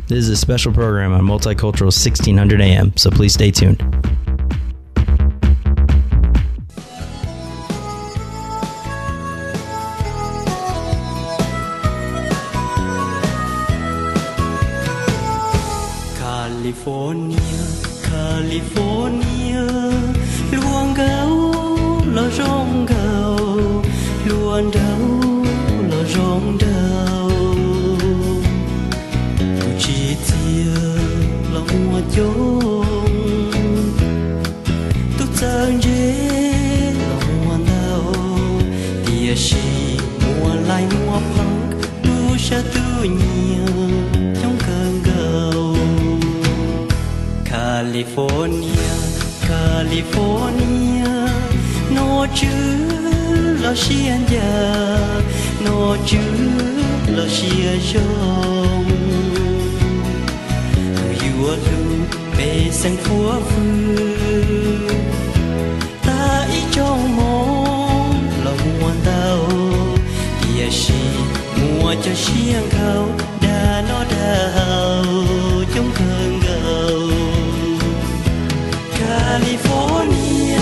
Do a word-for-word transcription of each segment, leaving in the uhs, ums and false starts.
This is a special program on Multicultural sixteen hundred A M, so please stay tuned. California, California, luang gấu lo rong gấu, luang đâu lo rong đâu, tu chỉ tia lo mua chốn, tu chân dễ lo mua đâu, tia si mua lại mua phăng, tu sa tu nhiều trong cơn gấu. California, California, nó chứ lo xiên giờ, nó chứ lo xiên rong. Yêu lu bề sang phố phư, ta ý trong mong lo muôn tao, tia si mua cho xiên khâu, đã nó đau trong cơn gầu. California,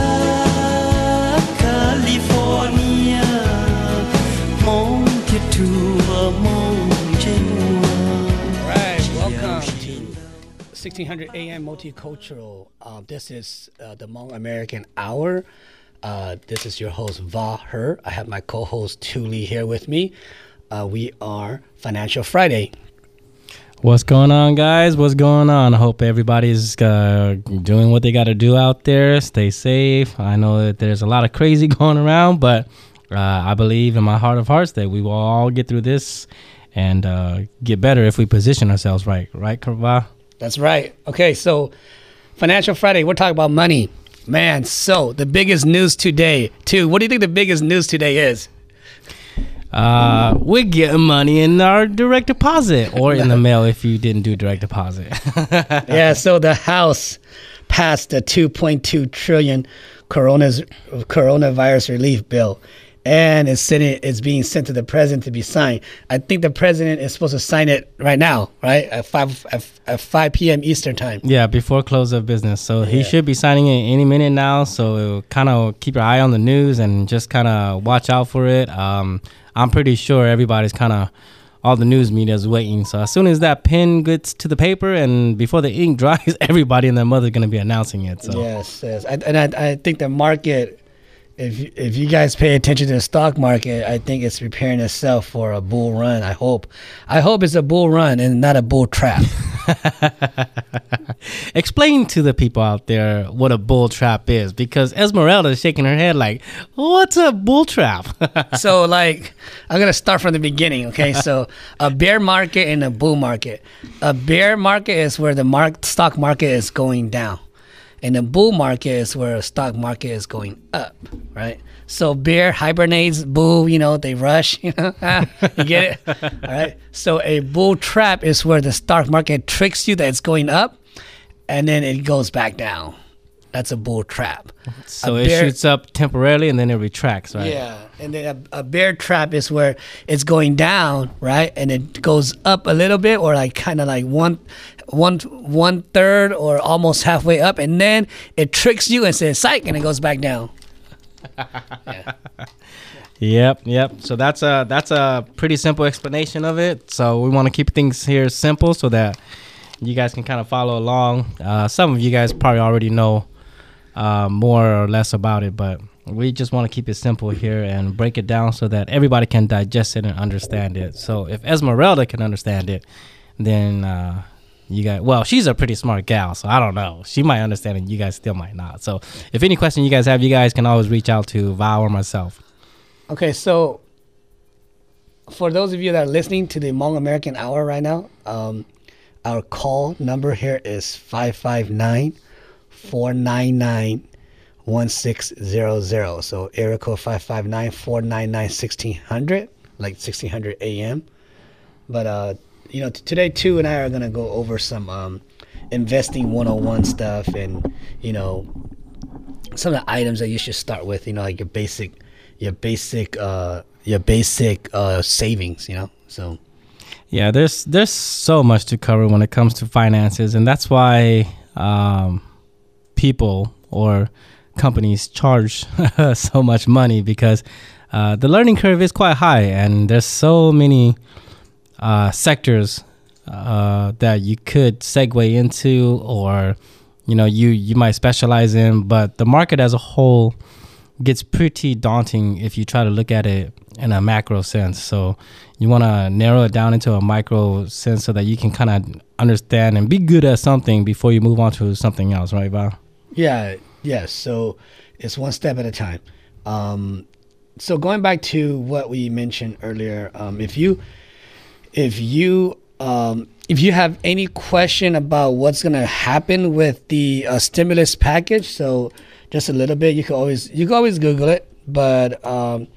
California, mong thiệt thua mong trên mùa. Right, welcome to sixteen hundred A M Multicultural. Uh, this is uh, the Hmong American Hour. Uh, this is your host, Va Her. I have my co-host, Thuli, here with me. Uh, we are Financial Friday. What's going on, guys? What's going on? I hope everybody's uh, doing what they got to do out there. Stay safe. I know that there's a lot of crazy going around, but uh, I believe in my heart of hearts that we will all get through this and uh, get better if we position ourselves right. Right, Karva? That's right. Okay, so Financial Friday, we're talking about money. Man, so the biggest news today, too. What do you think the biggest news today is? Uh, we're getting money in our direct deposit or in the mail if you didn't do direct deposit. Yeah, so the House passed a two point two trillion coronas, coronavirus relief bill, and it's sitting, it's being sent to the president to be signed. I think the president is supposed to sign it right now, right? At five at, at five p.m. Eastern time. Yeah, before close of business. So he Yeah. should be signing it any minute now. So kind of keep your eye on the news and just kind of watch out for it. Um, I'm pretty sure everybody's kind of, all the news media is waiting. So as soon as that pen gets to the paper and before the ink dries, everybody and their mother is going to be announcing it. So Yes, yes. I, and I, I think the market, if you- if you guys pay attention to the stock market, I think it's preparing itself for a bull run. I hope. I hope it's a bull run and not a bull trap. explain to the people out there what a bull trap is, because Esmeralda is shaking her head like, what's a bull trap? So, like, I'm going to start from the beginning, okay? So, a bear market and a bull market. A bear market is where the mark, stock market is going down. And a bull market is where a stock market is going up, right? So, bear hibernates, bull, you know, they rush, you know? You get it? All right? So, a bull trap is where the stock market tricks you that it's going up, and then it goes back down. That's a bull trap. So A it bear- shoots up temporarily and then it retracts, right? Yeah, and then a, a bear trap is where it's going down, right, and it goes up a little bit, or like kind of like one, one, one third, or almost halfway up, and then it tricks you and says "psych," and it goes back down. Yeah. Yep, yep. So that's a that's a pretty simple explanation of it. So we want to keep things here simple so that you guys can kind of follow along. Uh, some of you guys probably already know uh, more or less about it, but we just want to keep it simple here and break it down so that everybody can digest it and understand it. So if Esmeralda can understand it, then uh, you guys, well, she's a pretty smart gal, so I don't know. She might understand it. You guys still might not. So if any question you guys have, you guys can always reach out to Val or myself. Okay, so for those of you that are listening to the Hmong American Hour right now, um, our call number here is five five nine, four nine nine, one six zero zero. So area code five five nine, four nine nine, one six zero zero, like sixteen hundred A M. But, uh, you know, t- today, too, and I are going to go over some um, investing one oh one stuff and, you know, some of the items that you should start with, you know, like your basic, your basic, uh, your basic uh, savings, you know, so. Yeah, there's there's so much to cover when it comes to finances, and that's why um, people or companies charge so much money, because uh, the learning curve is quite high, and there's so many uh, sectors uh, that you could segue into, or you know, you you might specialize in. But the market as a whole gets pretty daunting if you try to look at it in a macro sense. So you want to narrow it down into a micro sense so that you can kind of understand and be good at something before you move on to something else, right, Val? Yeah, yes. So it's one step at a time. Um, so going back to what we mentioned earlier, um, if you if you um, if you have any question about what's going to happen with the uh, stimulus package, so just a little bit, you can always you can always Google it. But um,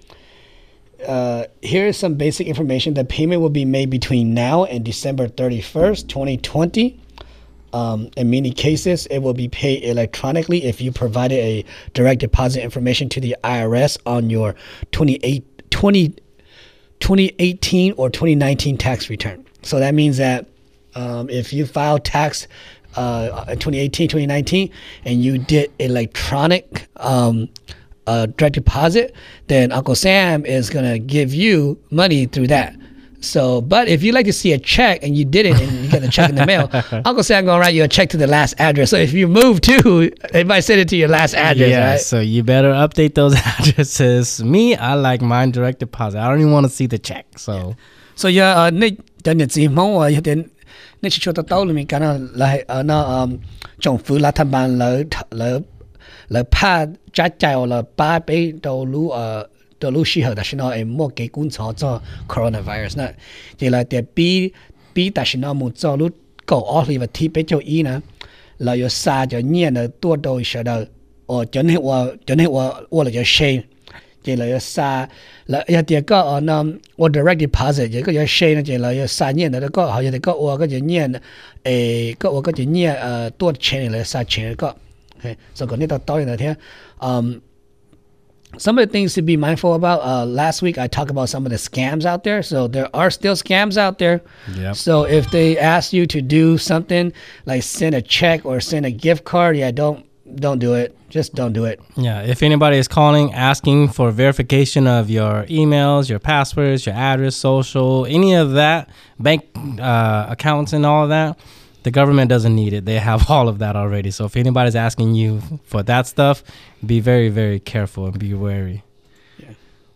uh, here is some basic information. The payment will be made between now and December thirty-first, twenty twenty. Um, in many cases, it will be paid electronically if you provided a direct deposit information to the I R S on your twenty-eight, twenty, twenty eighteen or twenty nineteen tax return. So that means that um, if you filed tax uh, in twenty eighteen, twenty nineteen, and you did electronic um, uh, direct deposit, then Uncle Sam is going to give you money through that. So, but if you like to see a check and you did it and you get the check in the mail, Uncle Sam gonna write you a check to the last address. So if you move too, they might send it to your last address, yeah, right? So you better update those addresses. Me, I like mine direct deposit. I don't even want to see the check. So, so yeah, uh, 你等日子冇啊，一定你去做得到裏面揀啊嚟啊那嗯政府啦，他們嚟嚟嚟拍齋齋我嚟把俾到路呃。到路時候，但是呢，誒冇幾觀察咗 coronavirus 呢，就嚟啲比比，但是呢冇做路搞惡劣嘅體比較易呢，嚟要殺咗年呢多到時候，哦，真係我真係我我嚟就 shame， 就嚟要殺，嚟有啲個哦呢，我 direct deposit 就個要 shame 呢，就嚟要殺年呢個，好有啲個我嗰隻年誒個我嗰隻年誒多錢嚟殺錢個，係，所以講呢度當然嚟聽，嗯。Some of the things to be mindful about. Uh, last week, I talked about some of the scams out there. So there are still scams out there. Yep. So if they ask you to do something like send a check or send a gift card, yeah, don't don't do it. Just don't do it. Yeah, if anybody is calling asking for verification of your emails, your passwords, your address, social, any of that, bank uh, accounts and all of that, the government doesn't need it. They have all of that already. So if anybody's asking you for that stuff, be very, very careful and be wary. Yeah.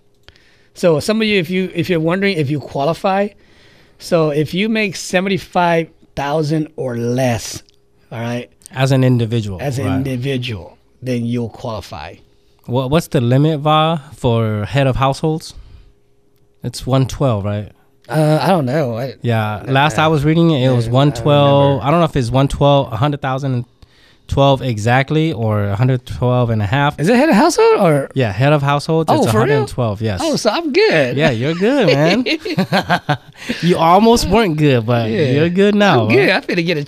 So some of you, if you if you're wondering if you qualify, so if you make seventy-five thousand or less, all right, as an individual, as an right. individual, then you'll qualify. What what's the limit, Va, for head of households? It's one twelve, right? Uh, I don't know. I, Yeah, last I was reading it, it was one twelve. I don't know if it's one twelve, one hundred thousand twelve exactly, or one hundred twelve and a half. Is it head of household or? Yeah, head of households. Oh, it's for real? one hundred twelve, yes. Oh, so I'm good. Yeah, you're good, man. You almost weren't good, but Yeah. you're good now. I'm good. I'm finna get a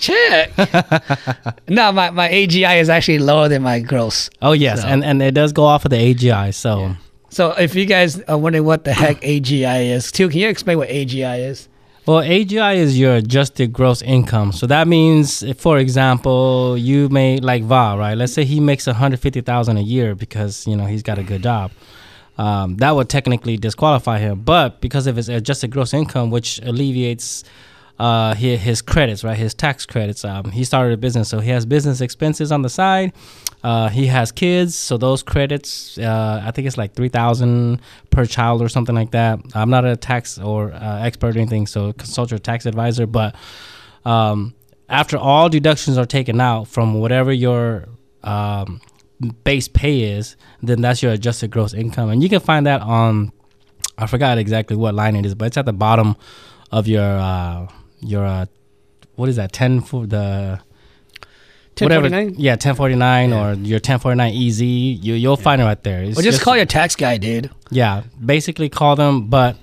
check. No, my, my A G I is actually lower than my gross. Oh, yes, So- and, and it does go off of the A G I, so... Yeah. So if you guys are wondering what the heck A G I is, too, can you explain what A G I is? Well, A G I is your adjusted gross income. So that means, if, for example, you made like Va, right? Let's say he makes one hundred fifty thousand dollars a year because, you know, he's got a good job. Um, that would technically disqualify him. But because of his adjusted gross income, which alleviates uh, his, his credits, right? His tax credits. Um, he started a business, so he has business expenses on the side. Uh, he has kids, so those credits, uh, I think it's like three thousand per child or something like that. I'm not a tax or uh, expert or anything, so consult your tax advisor. But um, after all deductions are taken out from whatever your um, base pay is, then that's your adjusted gross income. And you can find that on, I forgot exactly what line it is, but it's at the bottom of your, uh, your uh, what is that, ten for the... ten forty-nine? Yeah, ten forty-nine Yeah. or your ten forty-nine E Z. You, you'll find it right there. It's Or just call your tax guy, dude. Yeah, basically call them. But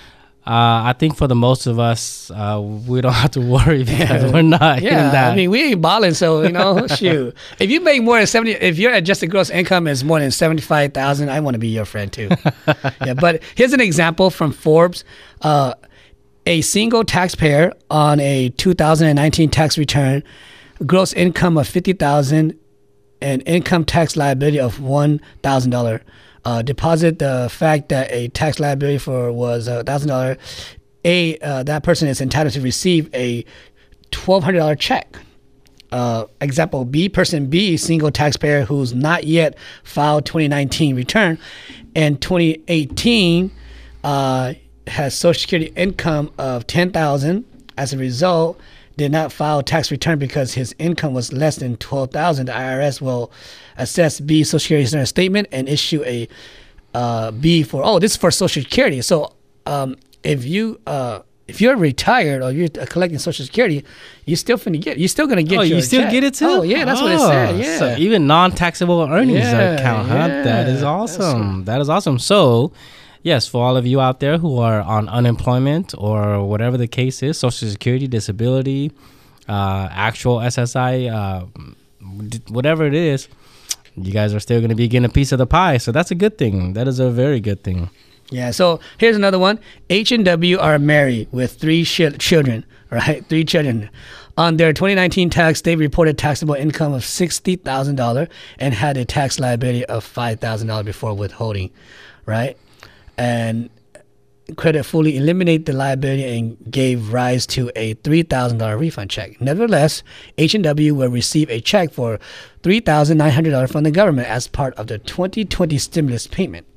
uh, I think for the most of us, uh, we don't have to worry because Yeah. we're not hitting Yeah, that. I mean, we ain't balling, so, you know, shoot. If you make more than seventy, if your adjusted gross income is more than seventy-five thousand, I want to be your friend, too. Yeah, but here's an example from Forbes. Uh, a single taxpayer on a two thousand nineteen tax return, gross income of fifty thousand dollars and income tax liability of one thousand dollars. Uh, deposit the fact that a tax liability for was one thousand dollars. A uh, that person is entitled to receive a twelve hundred dollars check. Uh, example B, person B, single taxpayer who's not yet filed twenty nineteen return, and twenty eighteen uh, has Social Security income of ten thousand dollars. As a result, did not file tax return because his income was less than twelve thousand dollars. The I R S will assess B Social Security statement and issue a uh, B for, oh, this is for Social Security. So um, if you uh, if you're retired or you're collecting Social Security, you still finna get. You're still gonna get. Oh, your you still check. get it too? Oh yeah, that's oh, what it said. Yeah. So even non-taxable earnings Yeah, account, huh? yeah. That is awesome. That is awesome. So, yes, for all of you out there who are on unemployment or whatever the case is, Social Security, disability, uh, actual S S I, uh, d- whatever it is, you guys are still going to be getting a piece of the pie. So that's a good thing. That is a very good thing. Yeah, so here's another one. H and W are married with three sh- children, right? Three children. On their twenty nineteen tax, they reported taxable income of sixty thousand dollars and had a tax liability of five thousand dollars before withholding, right? And credit fully eliminated the liability and gave rise to a three thousand dollars refund check. Nevertheless, H and W will receive a check for three thousand nine hundred dollars from the government as part of the twenty twenty stimulus payment.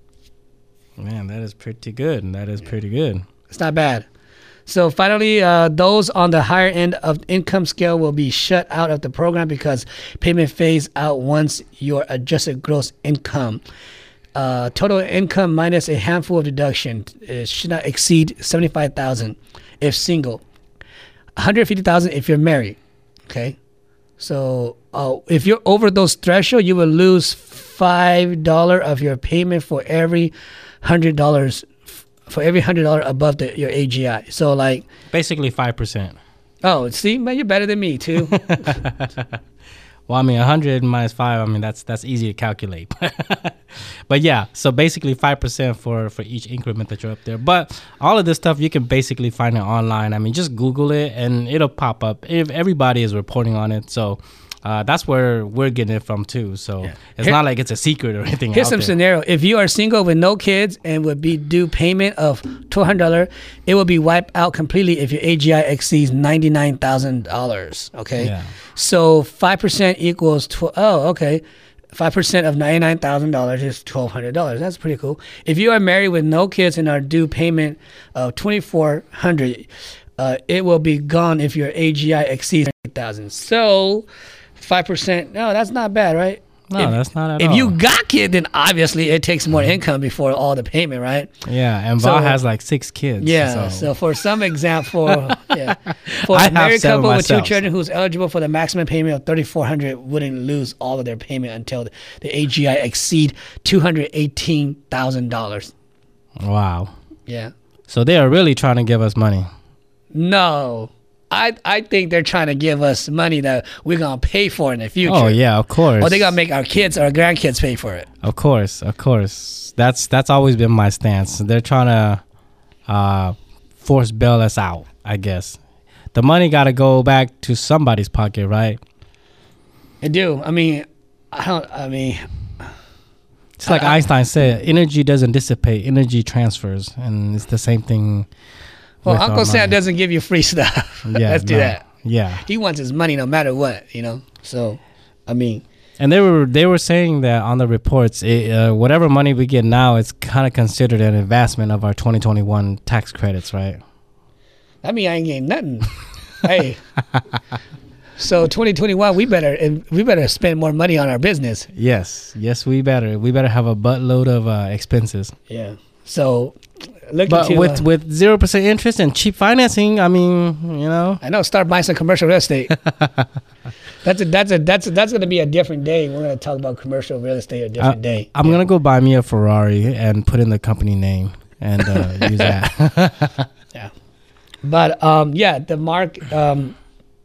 Man, that is pretty good. That is pretty good. It's not bad. So finally, uh, those on the higher end of income scale will be shut out of the program because payment phase out once your adjusted gross income. Uh, total income minus a handful of deduction uh, should not exceed seventy-five thousand dollars if single, one hundred fifty thousand dollars if you're married. Okay, so uh, if you're over those threshold, you will lose five dollars of your payment for every one hundred dollars for every one hundred dollars above the, your A G I. So like basically five percent. Oh, see, man, you're better than me too. Well, I mean, one hundred minus five, I mean, that's that's easy to calculate. But yeah, so basically five percent for, for each increment that you're up there. But all of this stuff, you can basically find it online. I mean, just Google it and it'll pop up. If everybody is reporting on it. So uh, that's where we're getting it from too. So Yeah. it's Here- not like it's a secret or anything Here's out some there. scenario. If you are single with no kids and would be due payment of twelve hundred dollars, it will be wiped out completely if your A G I exceeds ninety-nine thousand dollars. Okay? Yeah. So five percent equals, tw- oh, okay. five percent of ninety-nine thousand dollars is twelve hundred dollars. That's pretty cool. If you are married with no kids and are due payment of twenty-four hundred dollars, uh, it will be gone if your A G I exceeds ninety thousand dollars. So five percent, no, that's not bad, right? No, if, that's not at If all. you got kids, then obviously it takes more income before all the payment, right? Yeah, and So- Val has like six kids. Yeah. So, So, for some example, yeah, for I a have married seven couple with two myself, children who's eligible for the maximum payment of thirty-four hundred dollars wouldn't lose all of their payment until the A G I exceed two hundred eighteen thousand dollars. wow. Yeah. So they are really trying to give us money. No. I I think they're trying to give us money that we're gonna pay for in the future. Oh yeah, of course. Or they gotta make our kids or our grandkids pay for it. Of course, of course. That's that's always been my stance. They're trying to uh, force bail us out, I guess. The money got to go back to somebody's pocket, right? They do. I mean, I don't. I mean, It's like I- I- Einstein said, energy doesn't dissipate, energy transfers, and it's the same thing. well, with our Uncle Sam money. doesn't give you free stuff. Yeah, Let's do no. that. Yeah, He wants his money no matter what, you know. So, I mean, and they were they were saying that on the reports, it, uh, whatever money we get now, it's kind of considered an investment of our twenty twenty-one tax credits, right? I mean, I ain't getting nothing. Hey, so twenty twenty-one, we better and we better spend more money on our business. Yes, yes, we better we better have a buttload of uh, expenses. Yeah. So, look But into, with uh, with zero percent interest and cheap financing, I mean, you know, I know, start buying some commercial real estate. that's a that's a that's a, that's gonna be a different day. We're gonna talk about commercial real estate a different I, day. I'm gonna go buy me a Ferrari and put in the company name and uh, use that. Yeah. But um, yeah, the mark, um,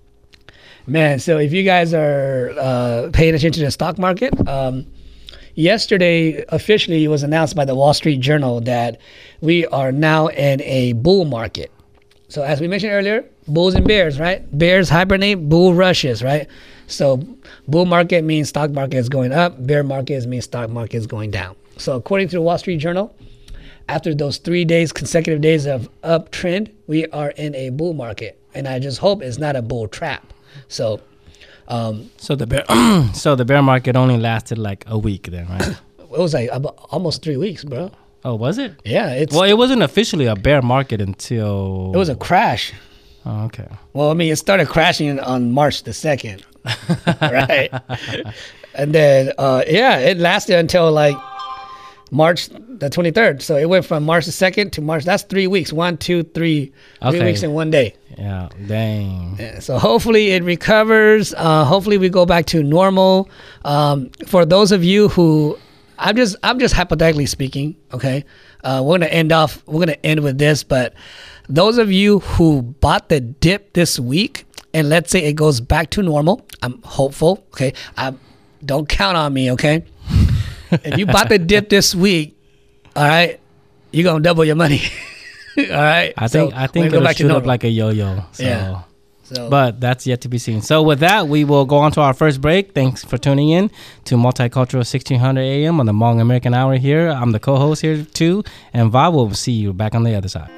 man. So if you guys are uh, paying attention to the stock market, um, yesterday officially it was announced by the Wall Street Journal that we are now in a bull market. So as we mentioned earlier, bulls and bears, right? Bears hibernate, bull rushes, right? So bull market means stock market is going up. Bear market means stock market is going down. So according to the Wall Street Journal, after those three days, consecutive days of uptrend, we are in a bull market. And I just hope it's not a bull trap. So, um, So the bear, so the bear market only lasted like a week then, right? it was like about almost three weeks, bro. Oh, was it? Yeah, it's Well, it wasn't officially a bear market until. it was a crash. Oh, okay. Well, I mean, it started crashing on March the second, right? And then, uh, yeah, it lasted until like March the twenty-third. So it went from March the second to March. That's three weeks. One, two, three, three Okay. weeks in one day. Yeah. Dang. Yeah, so hopefully it recovers. Uh, hopefully we go back to normal. Um, for those of you who, I'm just, I'm just hypothetically speaking. Okay, uh, we're gonna end off. We're gonna end with this. But those of you who bought the dip this week, and let's say it goes back to normal, I'm hopeful. Okay, I don't count on me. Okay, if you bought the dip this week, all right, you're gonna double your money. All right. I think So I think we're gonna it'll go back to shoot up normal. like a yo-yo. So. Yeah. So, But that's yet to be seen. So with that, we will go on to our first break. Thanks for tuning in to Multicultural sixteen hundred A M on the Hmong American Hour here. I'm the co-host here too. And Va will see you back on the other side.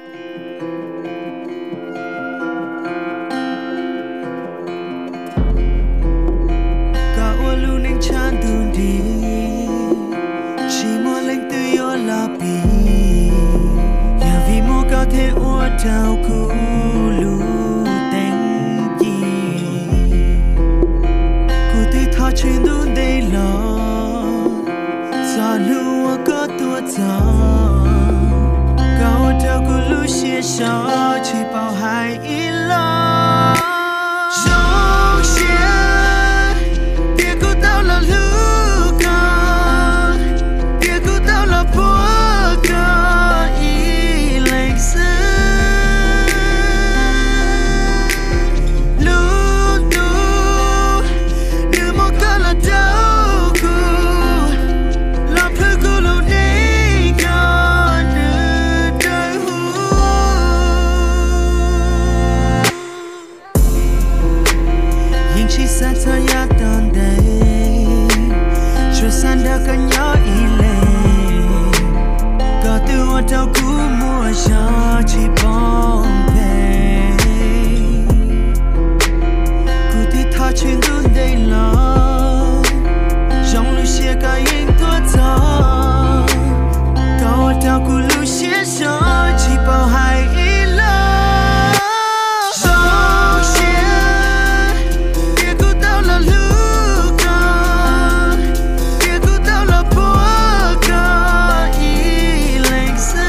Chuyện đu đây lo, xa lúa có tua gió, cao theo cô lúa xia xó chỉ bảo hai ý lo. Dòng xia, kia cô tao là lúa con, kia cô tao là bố con ý lạnh xưa. Tao cũ mua cho chỉ bom về, cụ thì tha chuyện đun đây lo, trong lúc xia cả yên tua gió, cao tao cũ lúc xia gió chỉ bảo hai ý lo. Dòng xia, kia cụ tao là lúa con, kia cụ tao là bố con ý lạnh xưa.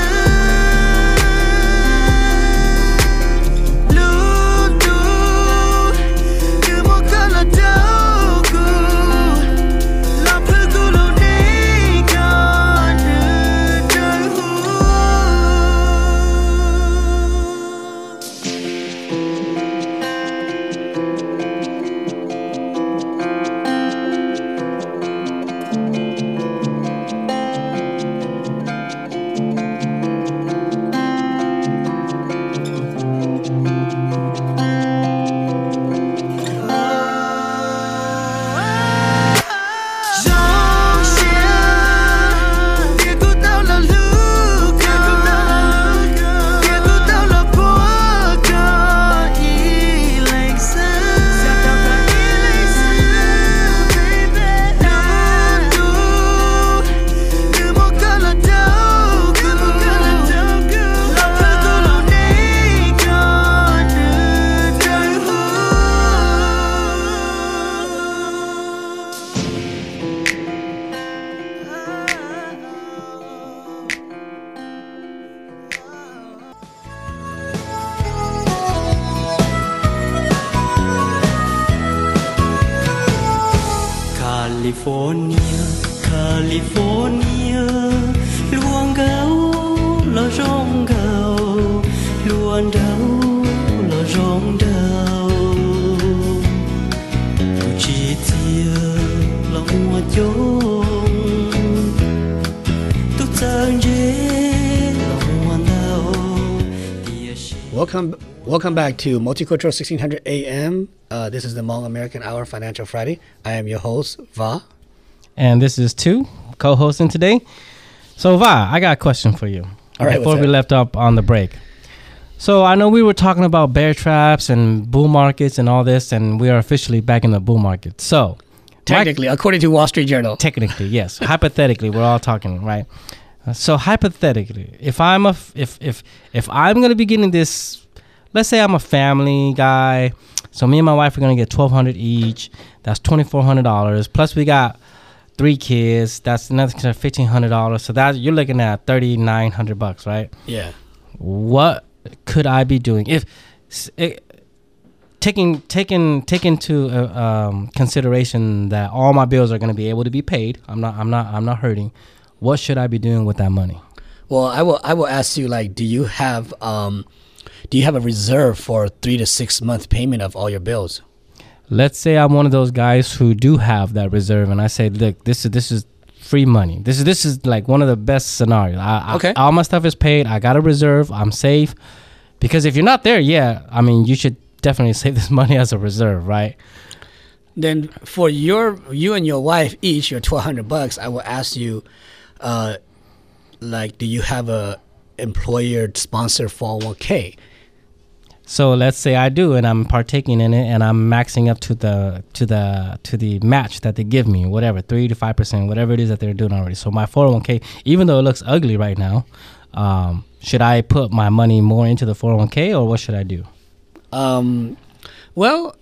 California, California, luang gấu lo rong gấu, luang đâu lo rong đâu, tu chỉ tia lo mua chốn, tu sang dễ lo mua đâu. welcome, Welcome back to Multicultural sixteen hundred A M. Uh, this is the Hmong American Hour Financial Friday. I am your host, Va. And this is two co-hosting today. So Va, I got a question for you. All right, Before what's we that? left up on the break. So I know we were talking about bear traps and bull markets and all this, and we are officially back in the bull market. So Technically, according to Wall Street Journal. technically, yes. Hypothetically, we're all talking, right? Uh, so hypothetically, if I'm a f- if if if I'm gonna be getting this, let's say I'm a family guy, so me and my wife are gonna get twelve hundred each. That's twenty four hundred dollars. Plus we got three kids. That's another fifteen hundred dollars. So that you're looking at thirty nine hundred bucks, right? Yeah. What could I be doing if s- it, taking taking taking to uh, um, consideration that all my bills are going to be able to be paid? I'm not I'm not I'm not hurting. What should I be doing with that money? Well, I will. I will ask you. Like, do you have um, do you have a reserve for three to six month payment of all your bills? Let's say I'm one of those guys who do have that reserve, and I say, look, this is this is free money. This is this is like one of the best scenarios. I, Okay. I, all my stuff is paid. I got a reserve. I'm safe. Because if you're not there, yeah, I mean, you should definitely save this money as a reserve, right? Then for your you and your wife each your twelve hundred bucks, I will ask you, uh, like, do you have a employer sponsored four oh one k? So let's say I do, and I'm partaking in it, and I'm maxing up to the to the to the match that they give me, whatever, three to five percent, whatever it is that they're doing already. So my four oh one k, even though it looks ugly right now, um, should I put my money more into the four oh one k, or what should I do? Um, well,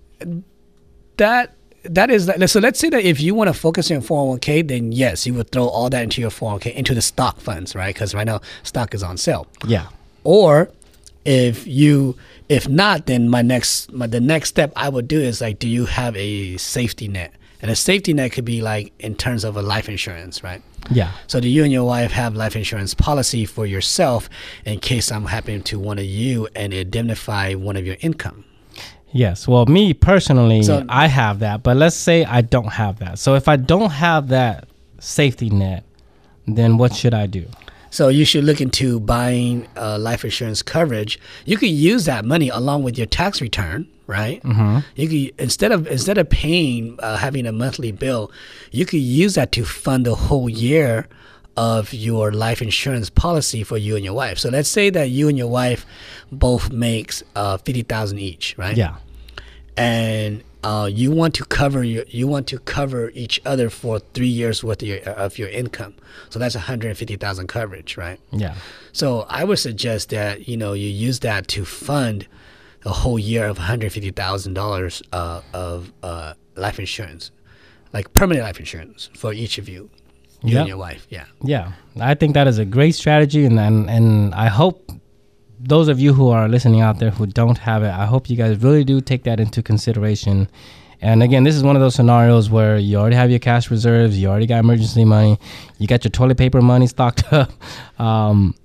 that that is that. So let's say that if you want to focus on four oh one k, then yes, you would throw all that into your four oh one k, into the stock funds, right? Because right now stock is on sale. Yeah. Or if you if not, then my next my the next step I would do is like, do you have a safety net? And a safety net could be like in terms of a life insurance, right? Yeah. So do you and your wife have life insurance policy for yourself in case something happened to one of you and indemnify one of your income? Yes. Well, me personally, So- I have that, but let's say I don't have that. So if I don't have that safety net, then what should I do? So you should look into buying uh, life insurance coverage. You could use that money along with your tax return, right? Mm-hmm. You could instead of instead of paying uh, having a monthly bill, you could use that to fund the whole year of your life insurance policy for you and your wife. So let's say that you and your wife both makes uh, fifty thousand each, right? Yeah. And uh, you want to cover your you want to cover each other for three years worth of your, of your income. So that's one hundred fifty thousand coverage, right? Yeah. So I would suggest that you know you use that to fund a whole year of one hundred fifty thousand dollars uh, of uh, life insurance, like permanent life insurance for each of you, you Yep. and your wife. Yeah. Yeah, I think that is a great strategy, and, and and I hope those of you who are listening out there who don't have it, I hope you guys really do take that into consideration. And again, this is one of those scenarios where you already have your cash reserves, you already got emergency money, you got your toilet paper money stocked up, um,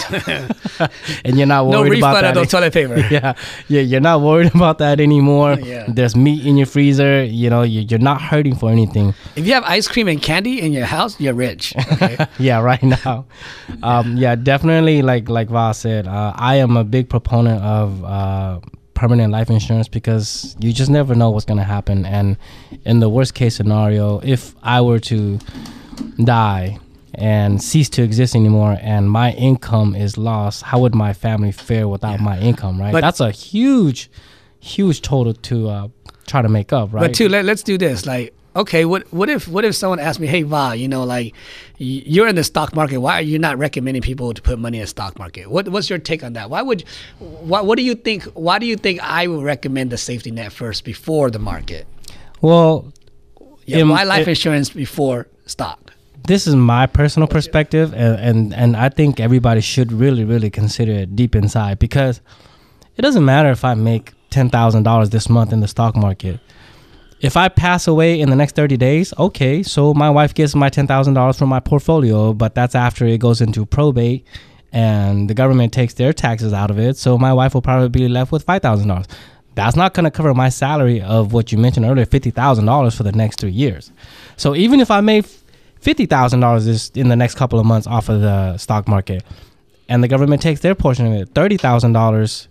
and you're not No worried about refund that. of the toilet paper. yeah, yeah, you're not worried about that anymore. Yeah. There's meat in your freezer. You know, you, you're not hurting for anything. If you have ice cream and candy in your house, you're rich. Okay? Yeah, right now. Um, yeah, definitely. Like like Va said, uh, I am a big proponent of uh, permanent life insurance because you just never know what's gonna happen. And in the worst case scenario, if I were to die and cease to exist anymore, and my income is lost, how would my family fare without my income? Right. But- That's a huge, huge total to uh, try to make up. Right. But too, let, let's do this. Like, okay, what what if what if someone asked me, hey Va, you know, like y- you're in the stock market. Why are you not recommending people to put money in the stock market? What what's your take on that? Why would what what do you think? Why do you think I would recommend the safety net first before the market? Well, Yeah, im- why life it- insurance before stock? this is my personal perspective, and, and and I think everybody should really really consider it deep inside, because it doesn't matter if I make ten thousand dollars this month in the stock market. If I pass away in the next thirty days, okay, so my wife gets my ten thousand dollars from my portfolio, but that's after it goes into probate and the government takes their taxes out of it, so my wife will probably be left with five thousand dollars. That's not going to cover my salary of what you mentioned earlier, fifty thousand dollars for the next three years. So even if I made fifty thousand dollars in the next couple of months off of the stock market and the government takes their portion of it, thirty thousand dollars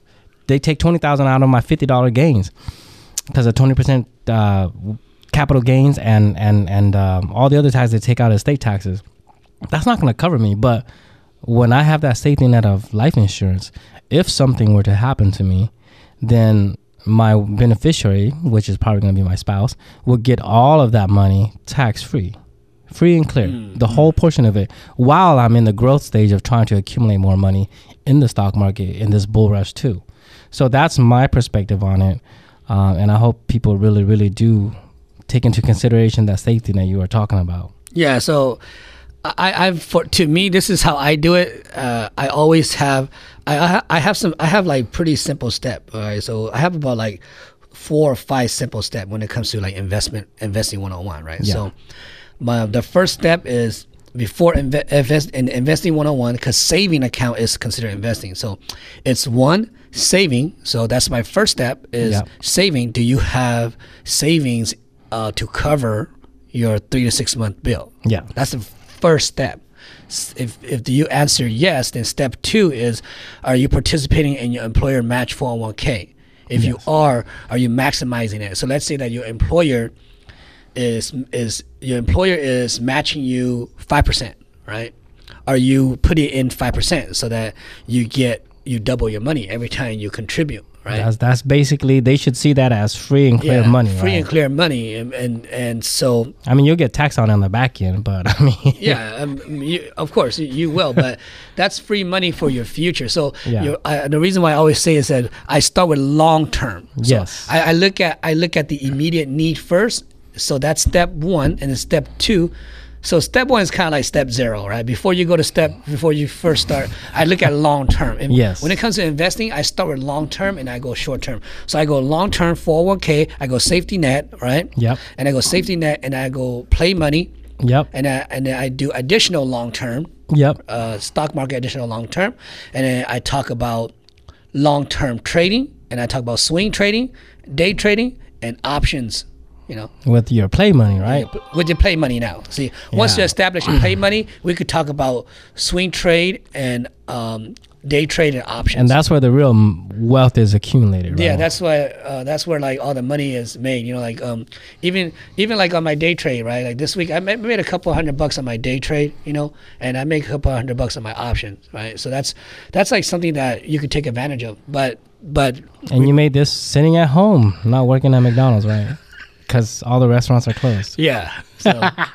they take twenty thousand out of my fifty dollar gains because of twenty percent uh, capital gains and and and um, all the other taxes they take out as state taxes. That's not going to cover me. But when I have that safety net of life insurance, if something were to happen to me, then my beneficiary, which is probably going to be my spouse, will get all of that money tax free, free and clear, mm-hmm. the whole portion of it, while I'm in the growth stage of trying to accumulate more money in the stock market in this bull rush too. So that's my perspective on it. Uh, and I hope people really, really do take into consideration that safety that you are talking about. Yeah. So I, I've for to me, this is how I do it. Uh, I always have, I, I have some, I have like pretty simple step. All right. So I have about like four or five simple step when it comes to like investment, investing one oh one. Right. Yeah. So my, the first step is before inve- invest in investing one oh one, because saving account is considered investing. So it's one, saving. So that's my first step is yeah. saving. Do you have savings uh, to cover your three to six month bill? Yeah. That's the first step. If if you answer yes, then step two is, are you participating in your employer match four oh one k? If yes. you are, are you maximizing it? So let's say that your employer is is your employer is matching you five percent, right? Are you putting in five percent so that you get you double your money every time you contribute? Right. That's that's basically, they should see that as free and clear yeah, money. Free right? and clear money, and, and and so. I mean, you'll get taxed on it on the back end, but I mean. yeah, um, you, of course you, you will, but that's free money for your future. So yeah. you're, I, the reason why I always say is that I start with long term. So yes. I, I look at I look at the immediate need first. So that's step one, and then step two. So step one is kind of like step zero, right? Before you go to step, before you first start, I look at long term. And yes. when it comes to investing, I start with long term and I go short term. So I go long term four oh one k, I go safety net, right? Yep. And I go safety net and I go play money. Yep. And I, and then I do additional long term. Yep. Uh, stock market additional long term, and then I talk about long term trading, and I talk about swing trading, day trading, and options. You know, with your play money, right? With your play money now. See, once yeah. you establish your play money, we could talk about swing trade and um, day trade and options. And that's where the real wealth is accumulated, right? Yeah, that's why. Uh, that's where like all the money is made. You know, like um, even even like on my day trade, right? Like this week, I made, made a couple hundred bucks on my day trade. You know, and I make a couple hundred bucks on my options, right? So that's that's like something that you could take advantage of. But but and we, you made this sitting at home, not working at McDonald's, right? Because all the restaurants are closed. Yeah. So,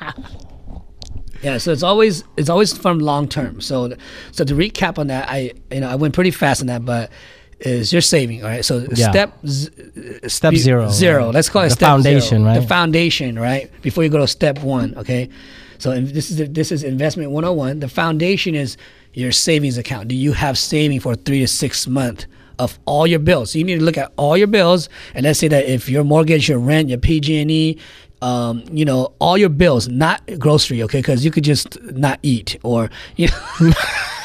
yeah. So it's always it's always from long term. So so to recap on that, I you know I went pretty fast on that, but is you're saving, all right? So yeah. step z- step zero. Zero. Right? Let's call it the step foundation, zero. right? The foundation, right? Before you go to step one, okay? So this is this is investment one oh one. The foundation is your savings account. Do you have saving for three to six months? Of all your bills. So you need to look at all your bills, and let's say that if your mortgage, your rent, your P G and E, um, you know, all your bills, not grocery, okay? Because you could just not eat, or you know,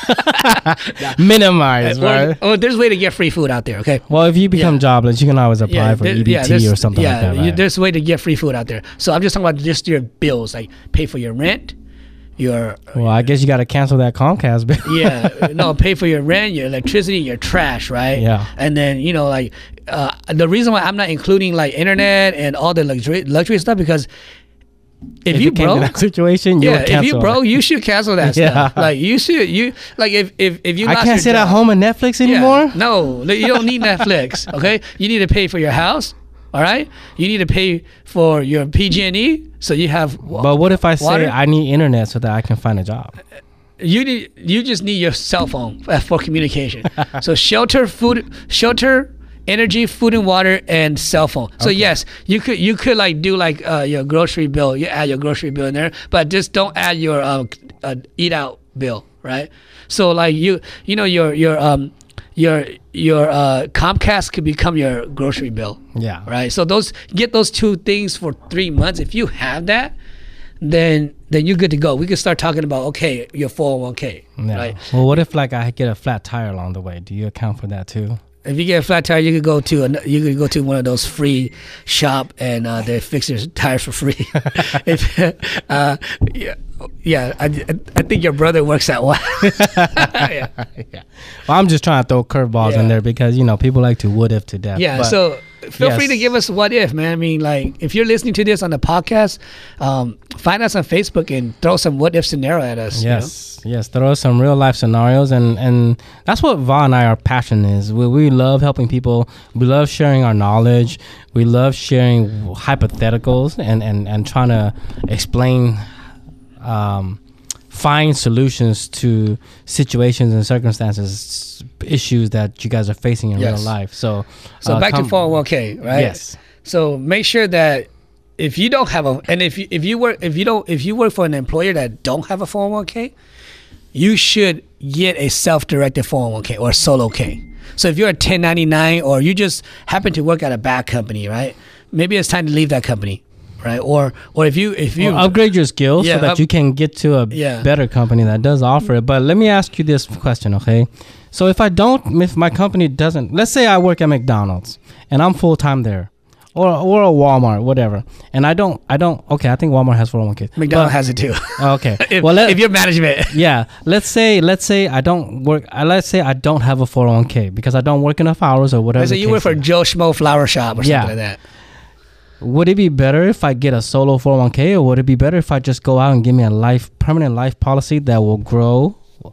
minimize, right? Or, or there's a way to get free food out there, okay? Well, if you become yeah. jobless, you can always apply yeah, for there, E B T yeah, or something yeah, like that. Right? You, there's a way to get free food out there. So I'm just talking about just your bills, like pay for your rent. Your well, I guess you got to cancel that Comcast bill. yeah, no, pay for your rent, your electricity, your trash, right? Yeah. And then you know, like uh, the reason why I'm not including like internet and all the luxury luxury stuff, because if, if you it came broke, to that situation, you yeah, would if you cancel broke, it. you should cancel that Yeah. stuff. Like you should, you like if if if you I lost can't your sit job, at home and Netflix yeah, anymore. no, you don't need Netflix. Okay, you need to pay for your house. All right, you need to pay for your P G and E, so you have. But what if I say water? I need internet so that I can find a job? You need, you just need your cell phone for communication. So shelter, food, shelter, energy, food and water, and cell phone. So Okay. yes, you could you could like do like uh, your grocery bill. You add your grocery bill in there, but just don't add your uh, uh, eat out bill, right? So like you you know your your um your your uh, Comcast could become your grocery bill. Yeah. Right. So those get those two things for three months. If you have that, then then you're good to go. We could start talking about okay, your four oh one k. Yeah. Right. Well, what if like I get a flat tire along the way? Do you account for that too? If you get a flat tire, you could go to an, you could go to one of those free shop and uh, they fix your tires for free. if, uh, yeah, yeah, I, I think your brother works at one. yeah. yeah. Well, I'm just trying to throw curveballs Yeah. in there because you know people like to what if to death. Yeah, but so feel yes. free to give us what if, man. I mean, like if you're listening to this on the podcast, um, find us on Facebook and throw some what if scenario at us. you know? Yes, yes. Throw us some real life scenarios, and and that's what Va and I our passion is. We we love helping people. We love sharing our knowledge. We love sharing hypotheticals and and and trying to explain, um, find solutions to situations and circumstances, issues that you guys are facing in Yes. real life. So, So uh, back come- to four oh one k, right? Yes. So make sure that if you don't have a, and if you, if you work, if you don't, if you work for an employer that don't have a four oh one k, you should get a self-directed four oh one k or a solo K. So if you're a ten ninety-nine or you just happen to work at a bad company, right? Maybe it's time to leave that company, right? Or or if you if you Or upgrade your skills Yeah, so that up- you can get to a Yeah. better company that does offer it. But let me ask you this question, okay? So if I don't, if my company doesn't, let's say I work at McDonald's and I'm full time there, or or a Walmart, whatever, and I don't, I don't. Okay, I think Walmart has four oh one k. McDonald's has it too. Okay, if, well, let, if you're management, yeah, let's say let's say I don't work. I let's say I don't have a four oh one k because I don't work enough hours or whatever. so the you work case for is. Joe Schmo Flower Shop or Yeah. something like that. Would it be better if I get a solo four oh one k, or would it be better if I just go out and give me a life permanent life policy that will grow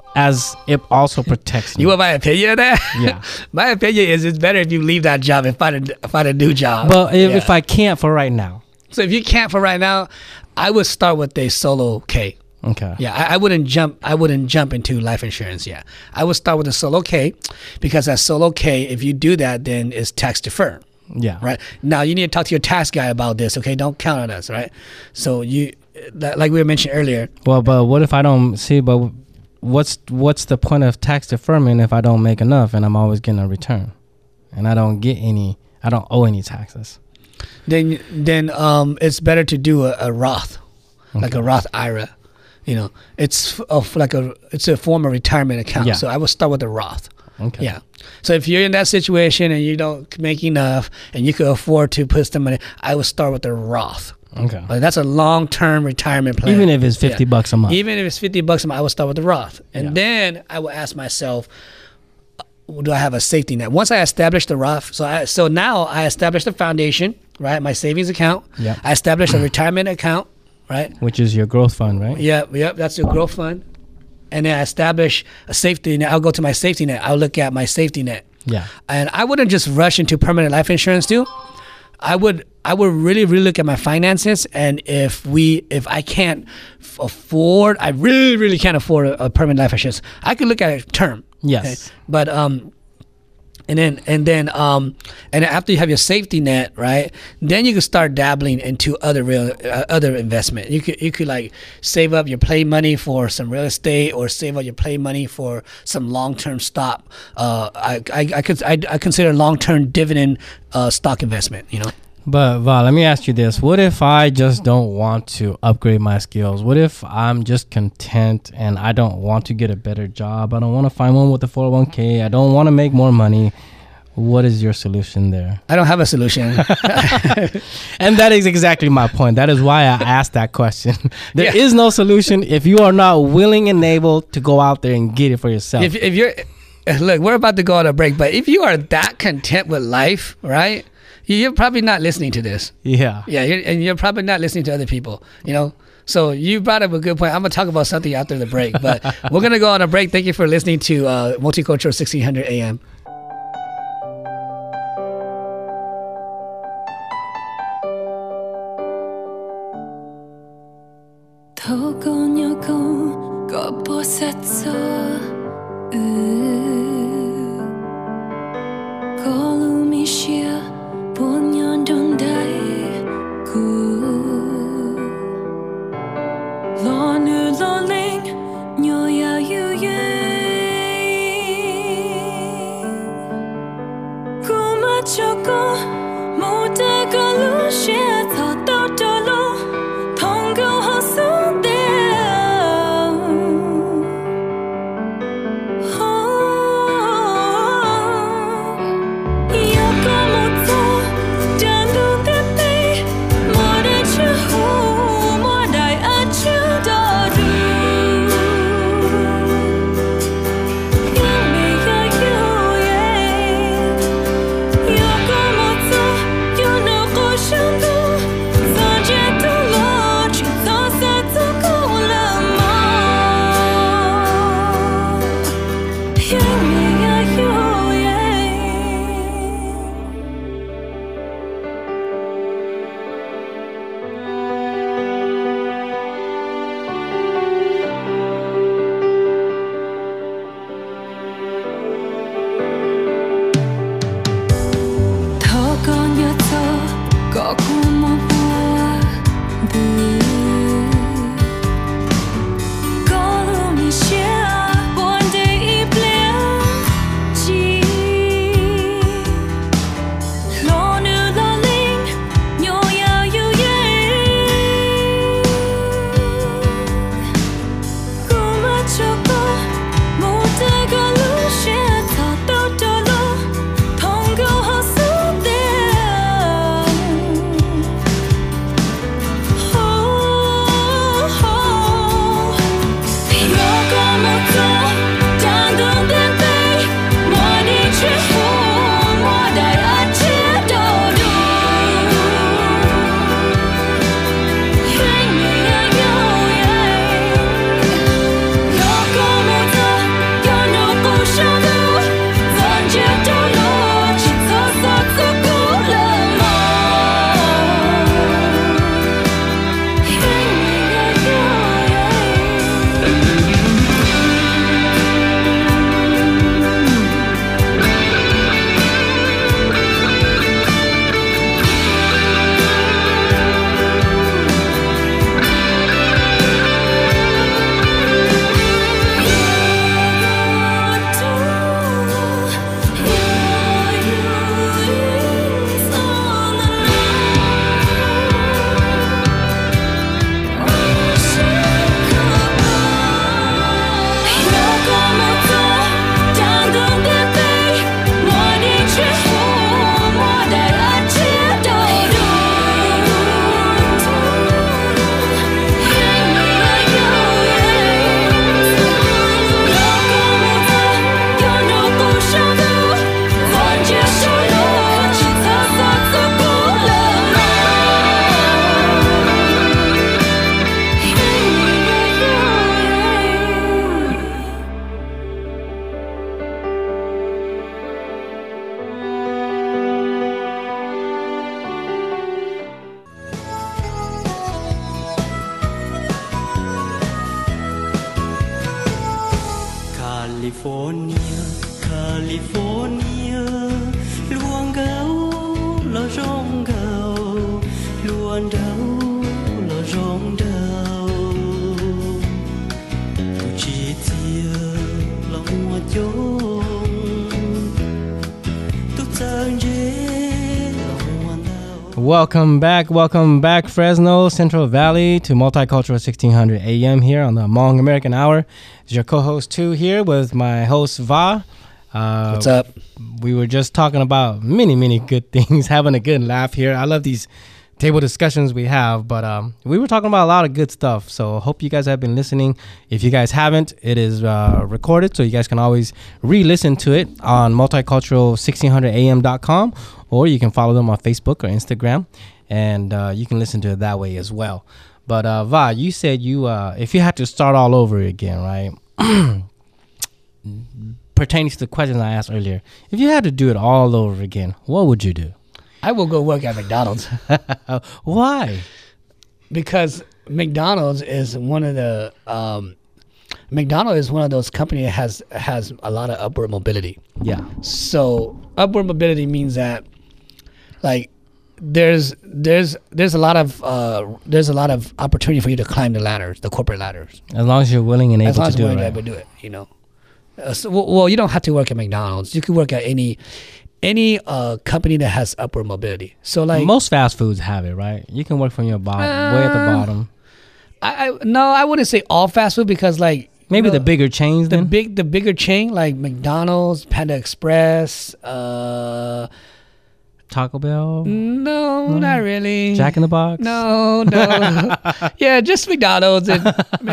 as it also protects me? You want my opinion of that? Yeah. My opinion is it's better if you leave that job and find a find a new job. But if, Yeah. if I can't for right now, so if you can't for right now, I would start with a solo K. okay. Yeah, I, I wouldn't jump. I wouldn't jump into life insurance. Yeah, I would start with a solo K, because that solo K, if you do that, then it's tax deferred. Yeah. Right now, you need to talk to your tax guy about this. Okay, don't count on us. Right. So you, that- like we were mentioned earlier. Well, but what if I don't see? But what's what's the point of tax deferment if I don't make enough and I'm always getting a return, and I don't get any? I don't owe any taxes. Then then um, it's better to do a, a Roth, like a Roth I R A. You know, it's f- of like a it's a form of retirement account. Yeah. So I would start with a Roth. Okay. Yeah. So if you're in that situation and you don't make enough and you could afford to put some money, I would start with the Roth. Okay. Like that's a long-term retirement plan. Even if it's fifty Yeah. bucks a month. Even if it's fifty bucks a month, I would start with the Roth. And Yeah. then I would ask myself, uh, do I have a safety net? Once I establish the Roth, so I, so now I established the foundation, right? My savings account. Yeah. I established a retirement account, right? Which is your growth fund, right? Yep, yep, that's your growth fund. And then I establish a safety net. I'll go to my safety net. I'll look at my safety net. Yeah. And I wouldn't just rush into permanent life insurance too. I would I would really really look at my finances, and if we if I can't f- afford, I really really can't afford a, a permanent life insurance, I could look at a term. Yes. But um and then and then um and after you have your safety net, right, then you can start dabbling into other real uh, other investment. You could you could like save up your play money for some real estate, or save up your play money for some long term stock. Uh, I I I, could, I, I consider long term dividend uh, stock investment. You know. But Val, let me ask you this. What if I just don't want to upgrade my skills? What if I'm just content and I don't want to get a better job? I don't want to find one with a four oh one k. I don't want to make more money. What is your solution there? I don't have a solution. And that is exactly my point. That is why I asked that question. There is Yeah. no solution if you are not willing and able to go out there and get it for yourself. if if you're look, we're about to go on a break, but if you are that content with life, right, you're probably not listening to this. yeah. Yeah, you're, and you're probably not listening to other people, you know? So you brought up a good point. I'm going to talk about something after the break, but we're going to go on a break. Thank you for listening to uh, Multicultural sixteen hundred A M. 더고녀고 꽃보샀어 걸음이시여 본연돈다이구 러늘러링 녀야유예 꿈아쳐고 못다가루시에 더떠떠로 통고허서대 호 California California luôn gấu lo rong gấu luôn đâu lo rong đâu tu chỉ chia lo mua chốn tu sang dễ lo mua đâu. Welcome back, welcome back, Fresno, Central Valley, to Multicultural sixteen hundred A M here on the Hmong American Hour. It's your co-host, Tu, here with my host, Va. Uh, What's up? We were just talking about many, many good things, having a good laugh here. I love these table discussions we have, but um, we were talking about a lot of good stuff, so hope you guys have been listening. If you guys haven't, it is uh, recorded, so you guys can always re-listen to it on multicultural sixteen hundred A M dot com, or you can follow them on Facebook or Instagram, and uh, you can listen to it that way as well. But uh, Va, you said you uh, if you had to start all over again, right? Pertaining to the questions I asked earlier, if you had to do it all over again, what would you do? I will go work at McDonald's Why? because McDonald's is one of the um, McDonald's is one of those companies that has has a lot of upward mobility. Yeah. So upward mobility means that, like, there's there's there's a lot of uh, there's a lot of opportunity for you to climb the ladders, the corporate ladders, As long as you're willing and as able long to as do you're it, willing right? to do it. You know, uh, so, well, well, you don't have to work at McDonald's. You could work at any any uh, company that has upward mobility. So like Most fast foods have it, right? You can work from your bottom, way at the Uh, bottom. I, I no, I wouldn't say all fast food because like Maybe the, the bigger chains the then? big the bigger chain like McDonald's, Panda Express, uh, Taco Bell, no, not really. Jack in the Box? No, no. Yeah, just McDonald's. And,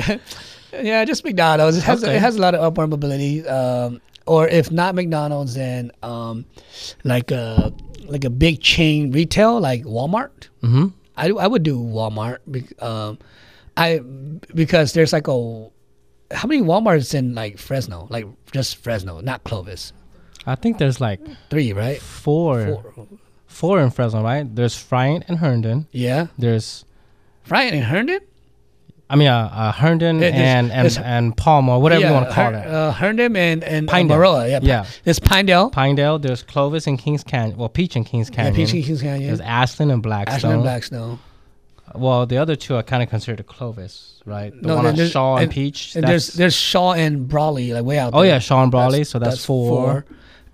yeah, just McDonald's. It has Okay. it has a lot of upward mobility. Um, or if not McDonald's, then um, like a like a big chain retail like Walmart. Mm-hmm. I I would do Walmart. be- Um, I because there's like a how many Walmarts in like Fresno? Like just Fresno, not Clovis. I think there's like Three, right? four, Four. four in Fresno, right? There's Friant and Herndon. Yeah. There's, Friant and Herndon? I mean, uh, uh, Herndon Yeah, there's- and, and, there's- and Palmer, whatever you want to call Her- it. Uh, Herndon and, and Pinedale. Maroa. Yeah. Pi- Yeah. There's Pinedale. Pinedale, there's Clovis and Kings Canyon. Well, Peach and Kings Yeah, Canyon. Peach and Kings Canyon. There's Ashland and Blackstone. Ashland and Blackstone. Well, the other two are kind of considered Clovis, right? The No, one then on there's- Shaw and, and- Peach. And there's that's- there's Shaw and Brawley, like way out Oh there. yeah, Shaw and Brawley. so that's, four.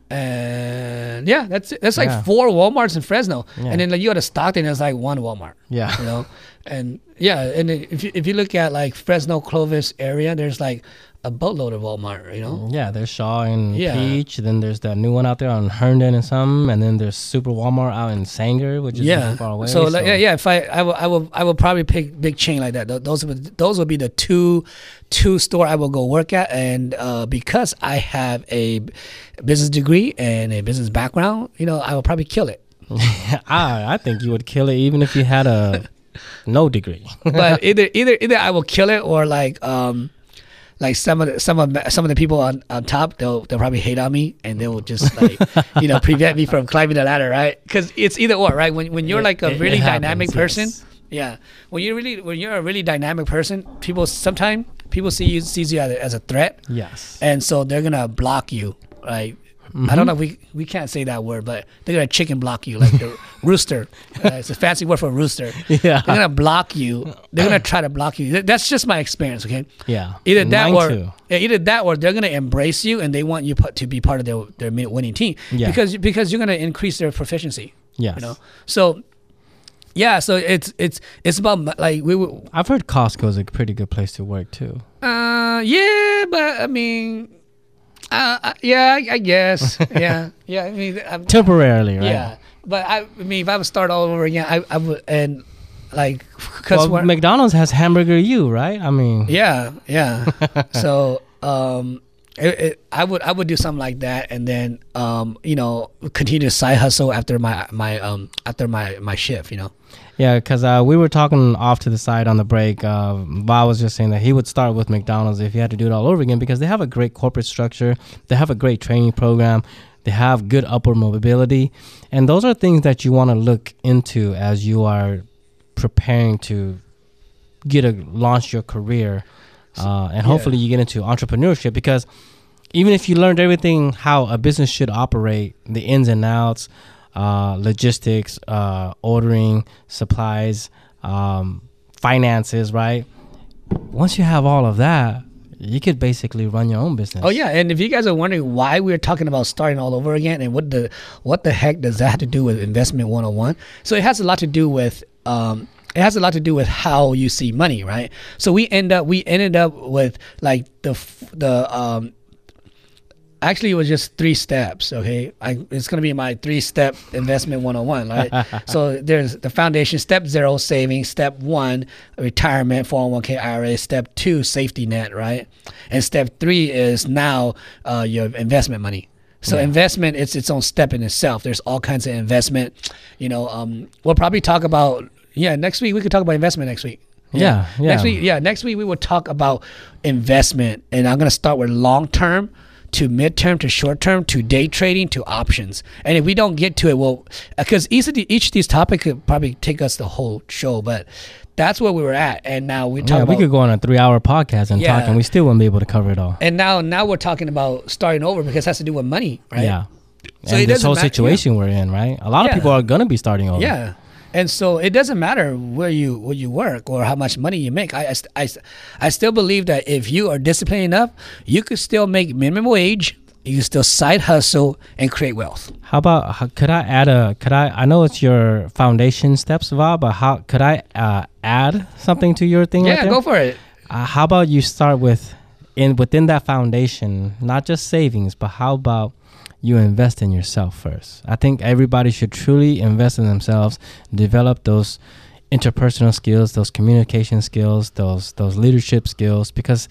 And yeah, that's it. That's like Yeah. four Walmarts in Fresno. Yeah. And then like you go to Stockton, there's like one Walmart. Yeah. You know, and yeah, and then if you if you look at like Fresno Clovis area, there's like a boatload of Walmart. You know. Yeah, there's Shaw and Yeah. Peach. Then there's that new one out there on Herndon and some. And then there's Super Walmart out in Sanger, which is Yeah. far away. So, like, yeah, yeah. If I, I will, I will, I will probably pick big chain like that. Th- Those would, those would be the two, two store I will go work at. And uh, because I have a business degree and a business background, you know, I will probably kill it. I, I think you would kill it even if you had a no degree. But either, either, either I will kill it or like, um, like some of the, some of some of the people on, on top, they'll they'll probably hate on me and they will just like you know prevent me from climbing the ladder, right? Because it's either or, right? When when you're It- like a it- it really happens, dynamic person, yes. yeah. When you're really when you're a really dynamic person, people sometimes people see you sees you as a, as a threat, Yes. and so they're gonna block you, right? I don't know if we we can't say that word, but they're gonna chicken block you like the rooster. Uh, it's a fancy word for rooster. Yeah. They're gonna block you. They're gonna try to block you. Th- That's just my experience. Okay. Yeah. Either that Mine or too. yeah, either that or they're gonna embrace you and they want you put, to be part of their their min- winning team Yeah. because because you're gonna increase their proficiency. Yes. You know. So yeah, so it's it's it's about m- like we were. I've heard Costco is a pretty good place to work too. Uh, yeah, but I mean, uh, uh, yeah, I, I guess, yeah, yeah. I mean, I'm, Temporarily, right? yeah, but I, I mean, if I would start all over again, I, I would, and like, cause Well, we're- McDonald's has Hamburger U, right? I mean, yeah, yeah. So, um, it, it, I would, I would do something like that, and then, um, you know, continue to side hustle after my, my, um, after my, my shift, you know. yeah, because uh, we were talking off to the side on the break. Uh, Bob was just saying that he would start with McDonald's if he had to do it all over again because they have a great corporate structure. They have a great training program. They have good upward mobility. And those are things that you want to look into as you are preparing to get a launch your career. Uh, and hopefully you get into entrepreneurship because even if you learned everything how a business should operate, the ins and outs, uh, logistics, uh, ordering, supplies, um, finances, right? Once you have all of that, you could basically run your own business. Oh yeah, and if you guys are wondering why we're talking about starting all over again, and what the what the heck does that have to do with Investment one oh one? So it has a lot to do with um, it has a lot to do with how you see money, right? So we end up we ended up with like the f- the um, actually it was just three steps. Okay, I, it's gonna be my three step Investment one oh one, right? So there's the foundation, step zero, savings, step one, retirement, four oh one k I R A, step two, safety net, right? And step three is now uh, your investment money. So Yeah. investment, it's its own step in itself. There's all kinds of investment. You know, um, we'll probably talk about yeah next week. We could talk about investment next week. Yeah, yeah. Next week, yeah, next week we will talk about investment, and I'm gonna start with long term to midterm to short term to day trading to options. And if we don't get to it, well, because each of the, each of these topics could probably take us the whole show, but that's where we were at. And now we talk Yeah, about, we could go on a three-hour podcast and Yeah. talk, and we still wouldn't be able to cover it all. and now now we're talking about starting over because it has to do with money, right? Yeah. So and it this doesn't whole matter- situation we're in, right? A lot Yeah. of people are gonna be starting over. Yeah. And so it doesn't matter where you where you work or how much money you make. I, I, st- I, st- I still believe that if you are disciplined enough, you could still make minimum wage. You can still side hustle and create wealth. How about how, could I add a could I I know it's your foundation steps, Val, but how could I uh, add something to your thing? right Yeah, there? go for it. Uh, how about you start with in within that foundation, not just savings, but how about you invest in yourself first? I think everybody should truly invest in themselves, develop those interpersonal skills, those communication skills, those those leadership skills, because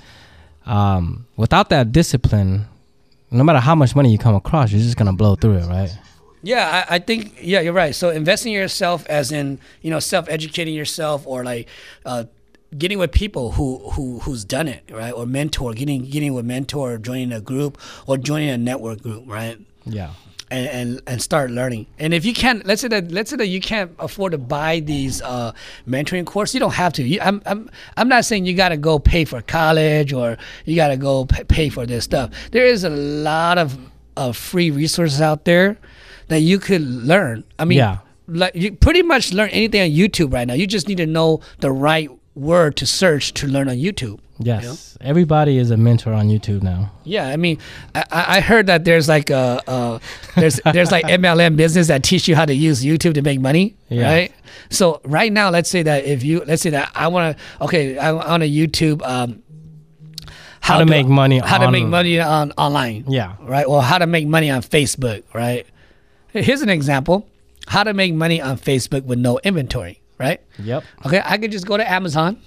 um, without that discipline, no matter how much money you come across, you're just gonna blow through it, right? Yeah, I, I think, yeah, you're right. So investing in yourself as in, you know, self-educating yourself or like uh, getting with people who, who who's done it, right? Or mentor, getting getting with mentor, or joining a group or joining a network group, right? Yeah. And, and and start learning. And if you can't, let's say that let's say that you can't afford to buy these uh, mentoring courses, you don't have to. You, I'm I'm I'm not saying you got to go pay for college or you got to go pay, pay for this stuff. There is a lot of of free resources out there that you could learn. I mean, Yeah. like you pretty much learn anything on YouTube right now. You just need to know the right word to search to learn on YouTube. Yes. You know? Everybody is a mentor on YouTube now. Yeah, I mean, I, I heard that there's like a, uh, there's there's like M L M business that teach you how to use YouTube to make money, Yeah. right? So right now, let's say that if you let's say that I want to okay, I on a YouTube, um, How to do- make money how to on- make money on online, Yeah. right? Or how to make money on Facebook, right? Here's an example: how to make money on Facebook with no inventory, right? Yep. Okay, I could just go to Amazon.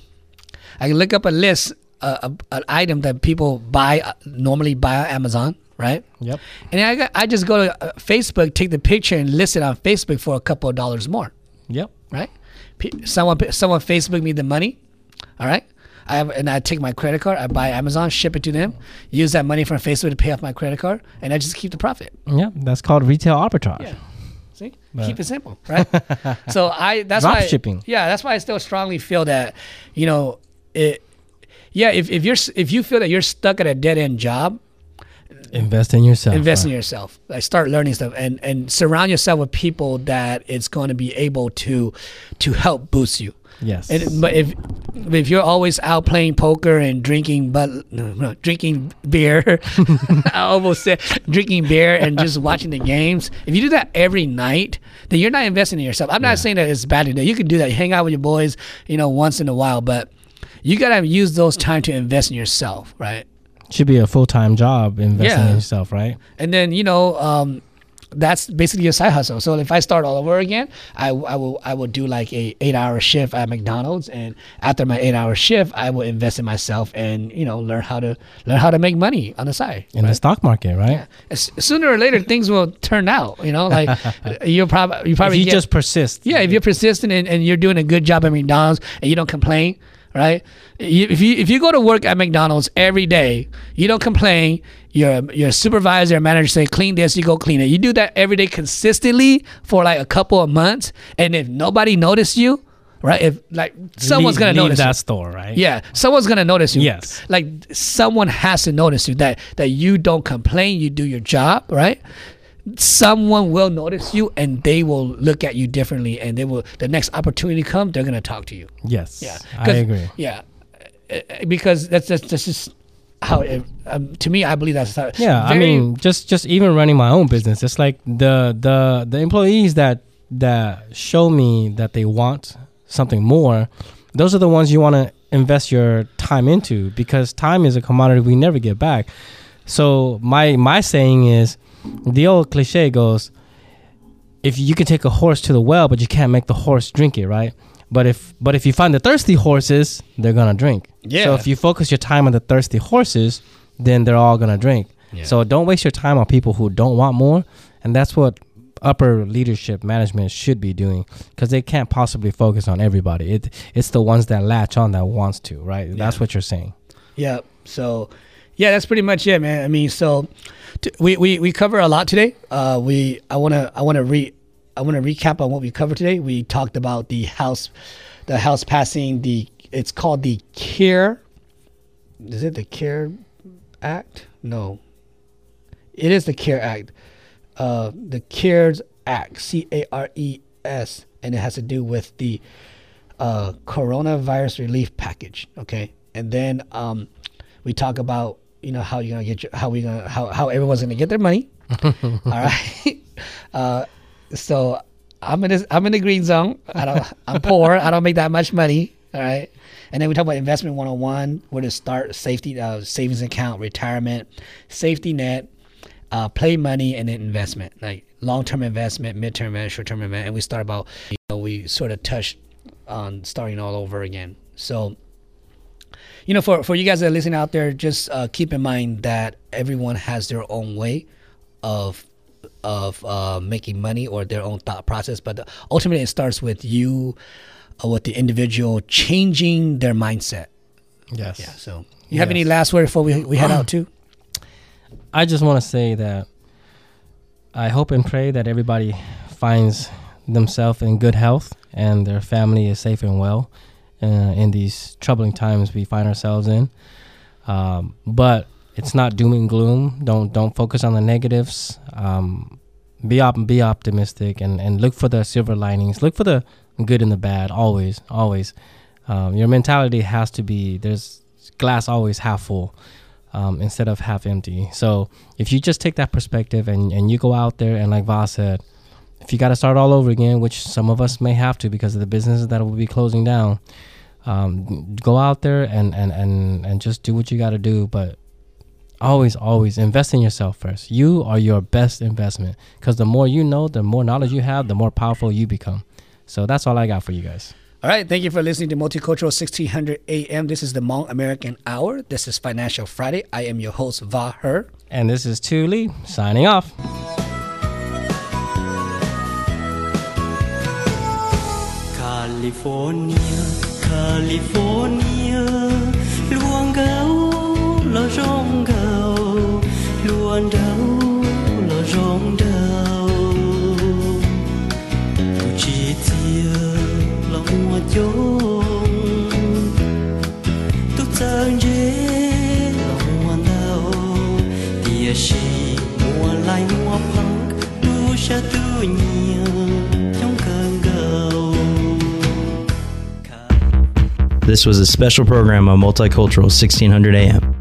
I can look up a list, uh, a, an item that people buy uh, normally buy on Amazon, right? Yep. And I got, I just go to uh, Facebook, take the picture, and list it on Facebook for a couple of dollars more, Yep. right? P- someone someone Facebook me the money, all right? I have, and I take my credit card, I buy Amazon, ship it to them, use that money from Facebook to pay off my credit card, and I just keep the profit. Yep. That's called retail arbitrage. Yeah. See, But- keep it simple, right? So I that's Drop why shipping. Yeah, that's why I still strongly feel that, you know, it. Yeah, if, if you're s- if you feel that you're stuck at a dead end job, Invest in yourself. invest in right? yourself. Like start learning stuff and and surround yourself with people that it's going to be able to to help boost you. Yes. And, but if if you're always out playing poker and drinking but no, no, drinking beer, I almost said drinking beer and just watching the games. If you do that every night, then you're not investing in yourself. I'm not saying that it's bad to do. You can do that. Hang out with your boys, you know, once in a while, but you gotta use those time to invest in yourself, right? Should be a full time job investing Yeah. in yourself, right? And then you know. Um, that's basically a side hustle. So if I start all over again, I, I will I will do like a eight hour shift at McDonald's, and after my eight hour shift, I will invest in myself and you know learn how to learn how to make money on the side. In the stock market, right? S- Sooner or later, things will turn out. You know, like you're probably you If probably you get- just persist. yeah, if you're persistent and, and you're doing a good job at McDonald's and you don't complain, right? You, if you if you go to work at McDonald's every day, you don't complain. Your your supervisor or manager say clean this, you go clean it. You do that every day consistently for like a couple of months, and if nobody noticed you, right? If like someone's Leave- gonna leave notice that you. store, right? Yeah, someone's gonna notice you. Yes. Like someone has to notice you that that you don't complain, you do your job, right? Someone will notice you and they will look at you differently, and they will the next opportunity come, they're gonna talk to you. Yes. Yeah, I 'Cause- agree. Yeah, Uh, because that's that's, that's just how it. Um, to me, I believe that's how. Yeah, I very- mean, just just even running my own business, it's like the the the employees that that show me that they want something more. Those are the ones you want to invest your time into, because time is a commodity we never get back. So my my saying is, the old cliche goes, if you can take a horse to the well, but you can't make the horse drink it, right? But if but if you find the thirsty horses, they're gonna drink. Yeah. So if you focus your time on the thirsty horses, then they're all gonna drink. Yeah. So don't waste your time on people who don't want more, and that's what upper leadership management should be doing, because they can't possibly focus on everybody. It it's the ones that latch on that wants to, right? That's Yeah. what you're saying. Yeah. So, yeah, that's pretty much it, man. I mean, so t- we, we we cover a lot today. Uh, we I wanna I wanna re I wanna recap on what we covered today. We talked about the house, the house passing the. It's called the CARE. Is it the CARE Act? No. It is the CARE Act. Uh, the CARES Act, C A R E S, and it has to do with the uh, coronavirus relief package. Okay, and then um, we talk about you know how you're gonna get your, how we gonna how how everyone's gonna get their money. All right. Uh, so I'm in this, I'm in the green zone. I don't I'm poor. I don't make that much money. All right. And then we talk about investment one oh one, where to start, safety, uh, savings account, retirement, safety net, uh, play money, and then investment, like long-term investment, mid-term investment, short-term investment. And we start about, you know, we sort of touched on starting all over again. So, you know, for, for you guys that are listening out there, just uh, keep in mind that everyone has their own way of of uh, making money, or their own thought process. But ultimately, it starts with you, uh, with the individual changing their mindset. Yes. Yeah. So, you have Yes. any last word before we, we head out too? I just want to say that I hope and pray that everybody finds themselves in good health and their family is safe and well uh, in these troubling times we find ourselves in. Um, but it's not doom and gloom. Don't don't focus on the negatives. Um, be op- be optimistic and, and look for the silver linings. Look for the good and the bad. Always, always. Um, your mentality has to be, there's glass always half full. Um, instead of half empty. So if you just take that perspective and, and you go out there, and like Vas said, if you got to start all over again, which some of us may have to because of the businesses that will be closing down, um, go out there and, and, and, and just do what you got to do. But always, always invest in yourself first. You are your best investment, because the more you know, the more knowledge you have, the more powerful you become. So that's all I got for you guys. All right. Thank you for listening to Multicultural sixteen hundred A M. This is the Hmong American Hour. This is Financial Friday. I am your host, Va Her. And this is Tu Lee signing off. California, California, luang gấu lo rong gấu, luang đâu lo rong đâu, tu chi tia lo mua chong, tu sang dễ lo mua đâu, tia si mua lại mua phăng, tu sa tu nhiều trong cơn gấu. This was a special program on Multicultural sixteen hundred A M.